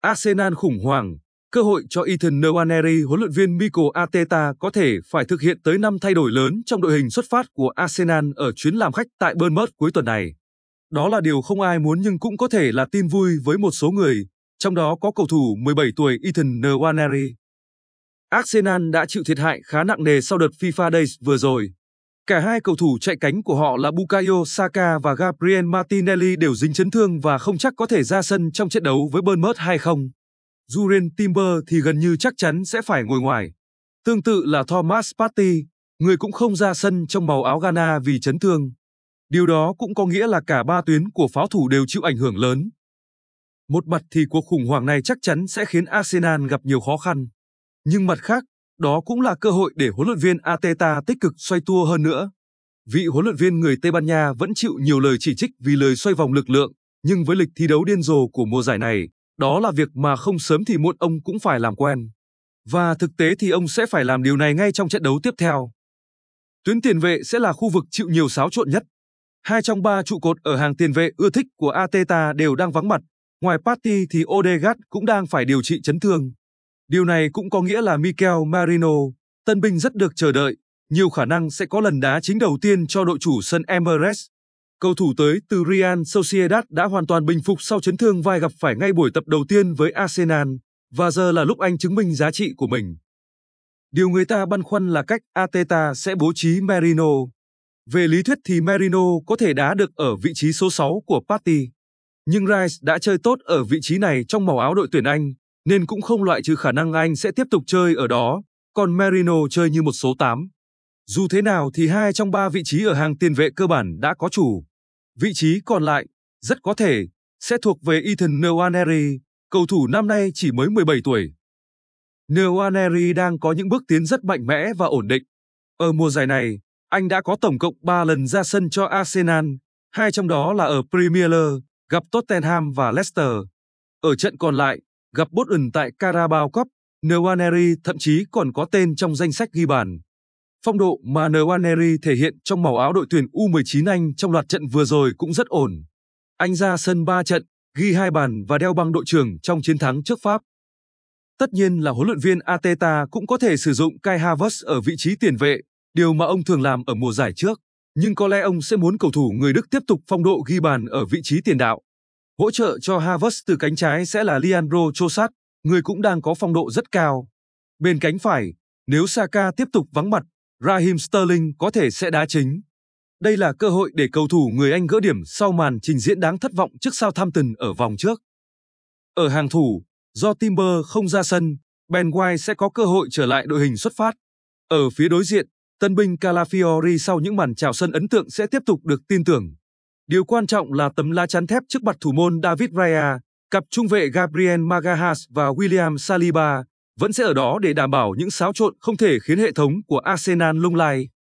Arsenal khủng hoảng, cơ hội cho Ethan Nwaneri. Huấn luyện viên Mikel Arteta có thể phải thực hiện tới 5 thay đổi lớn trong đội hình xuất phát của Arsenal ở chuyến làm khách tại Bournemouth cuối tuần này. Đó là điều không ai muốn nhưng cũng có thể là tin vui với một số người, trong đó có cầu thủ 17 tuổi Ethan Nwaneri. Arsenal đã chịu thiệt hại khá nặng nề sau đợt FIFA Days vừa rồi. Cả hai cầu thủ chạy cánh của họ là Bukayo Saka và Gabriel Martinelli đều dính chấn thương và không chắc có thể ra sân trong trận đấu với Bournemouth hay không. Jurriel Timber thì gần như chắc chắn sẽ phải ngồi ngoài. Tương tự là Thomas Partey, người cũng không ra sân trong màu áo Ghana vì chấn thương. Điều đó cũng có nghĩa là cả ba tuyến của pháo thủ đều chịu ảnh hưởng lớn. Một mặt thì cuộc khủng hoảng này chắc chắn sẽ khiến Arsenal gặp nhiều khó khăn. Nhưng mặt khác, đó cũng là cơ hội để huấn luyện viên Arteta tích cực xoay tua hơn nữa. Vị huấn luyện viên người Tây Ban Nha vẫn chịu nhiều lời chỉ trích vì lời xoay vòng lực lượng, nhưng với lịch thi đấu điên rồ của mùa giải này, đó là việc mà không sớm thì muộn ông cũng phải làm quen. Và thực tế thì ông sẽ phải làm điều này ngay trong trận đấu tiếp theo. Tuyến tiền vệ sẽ là khu vực chịu nhiều xáo trộn nhất. Hai trong ba trụ cột ở hàng tiền vệ ưa thích của Arteta đều đang vắng mặt. Ngoài Partey thì Odegaard cũng đang phải điều trị chấn thương. Điều này cũng có nghĩa là Mikel Merino, tân binh rất được chờ đợi, nhiều khả năng sẽ có lần đá chính đầu tiên cho đội chủ sân Emirates. Cầu thủ tới từ Real Sociedad đã hoàn toàn bình phục sau chấn thương vai gặp phải ngay buổi tập đầu tiên với Arsenal, và giờ là lúc anh chứng minh giá trị của mình. Điều người ta băn khoăn là cách Arteta sẽ bố trí Merino. Về lý thuyết thì Merino có thể đá được ở vị trí số 6 của Partey. Nhưng Rice đã chơi tốt ở vị trí này trong màu áo đội tuyển Anh, nên cũng không loại trừ khả năng anh sẽ tiếp tục chơi ở đó, còn Merino chơi như một số 8. Dù thế nào thì hai trong ba vị trí ở hàng tiền vệ cơ bản đã có chủ. Vị trí còn lại, rất có thể, sẽ thuộc về Ethan Nwaneri, cầu thủ năm nay chỉ mới 17 tuổi. Nwaneri đang có những bước tiến rất mạnh mẽ và ổn định. Ở mùa giải này, anh đã có tổng cộng 3 lần ra sân cho Arsenal, hai trong đó là ở Premier League, gặp Tottenham và Leicester. Ở trận còn lại, gặp Bolton tại Carabao Cup, Nwaneri thậm chí còn có tên trong danh sách ghi bàn. Phong độ mà Nwaneri thể hiện trong màu áo đội tuyển U19 Anh trong loạt trận vừa rồi cũng rất ổn. Anh ra sân 3 trận, ghi 2 bàn và đeo băng đội trưởng trong chiến thắng trước Pháp. Tất nhiên là huấn luyện viên Arteta cũng có thể sử dụng Kai Havertz ở vị trí tiền vệ, điều mà ông thường làm ở mùa giải trước. Nhưng có lẽ ông sẽ muốn cầu thủ người Đức tiếp tục phong độ ghi bàn ở vị trí tiền đạo. Hỗ trợ cho Havertz từ cánh trái sẽ là Leandro Trossard, người cũng đang có phong độ rất cao. Bên cánh phải, nếu Saka tiếp tục vắng mặt, Raheem Sterling có thể sẽ đá chính. Đây là cơ hội để cầu thủ người Anh gỡ điểm sau màn trình diễn đáng thất vọng trước Southampton ở vòng trước. Ở hàng thủ, do Timber không ra sân, Ben White sẽ có cơ hội trở lại đội hình xuất phát. Ở phía đối diện, tân binh Calafiori sau những màn chào sân ấn tượng sẽ tiếp tục được tin tưởng. Điều quan trọng là tấm lá chắn thép trước mặt thủ môn David Raya, cặp trung vệ Gabriel Magalhaes và William Saliba vẫn sẽ ở đó để đảm bảo những xáo trộn không thể khiến hệ thống của Arsenal lung lay.